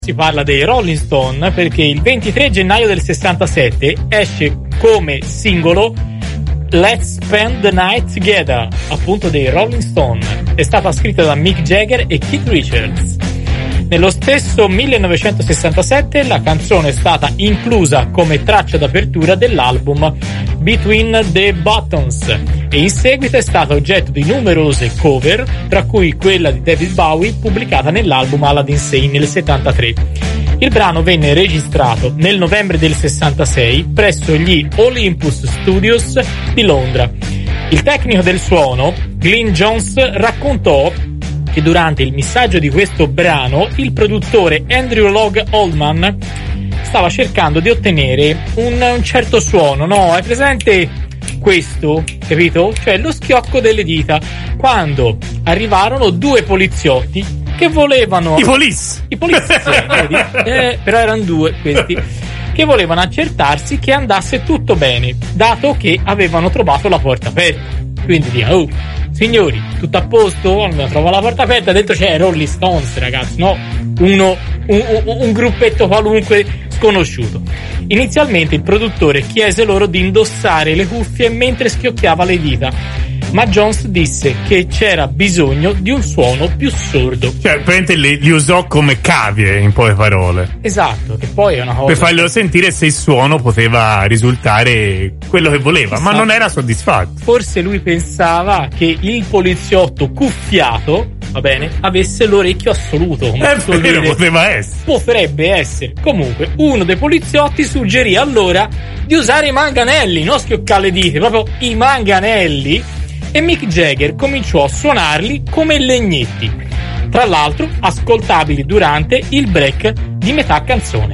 Si parla dei Rolling Stone perché il 23 gennaio del 67 esce come singolo Let's Spend the Night Together, appunto dei Rolling Stone. È stata scritta da Mick Jagger e Keith Richards. Nello stesso 1967 la canzone è stata inclusa come traccia d'apertura dell'album Between the Buttons e in seguito è stata oggetto di numerose cover, tra cui quella di David Bowie pubblicata nell'album Aladdin Sane nel 73. Il brano venne registrato nel novembre del 66 presso gli Olympus Studios di Londra. Il tecnico del suono, Glyn Johns, raccontò che durante il missaggio di questo brano il produttore Andrew Loog Oldham stava cercando di ottenere un certo suono, no? È presente questo, capito? Cioè lo schiocco delle dita, quando arrivarono due poliziotti che volevano... I police, vedi? Però erano due questi, che volevano accertarsi che andasse tutto bene, dato che avevano trovato la porta aperta. Quindi dicono, oh, signori, tutto a posto? Allora, trovo la porta aperta, dentro c'è Rolling Stones, ragazzi, no? Un gruppetto qualunque sconosciuto. Inizialmente il produttore chiese loro di indossare le cuffie mentre schiocchiava le dita, ma Jones disse che c'era bisogno di un suono più sordo. Cioè, praticamente li usò come cavie, in poche parole. Esatto, che poi è una cosa... Per farglielo sentire se il suono poteva risultare quello che voleva, esatto. Ma non era soddisfatto. Forse lui pensava che il poliziotto cuffiato, va bene, avesse l'orecchio assoluto. Vero, poteva essere. Potrebbe essere. Comunque, uno dei poliziotti suggerì allora di usare i manganelli, non schioccare le dita, proprio i manganelli, e Mick Jagger cominciò a suonarli come legnetti, tra l'altro ascoltabili durante il break di metà canzone.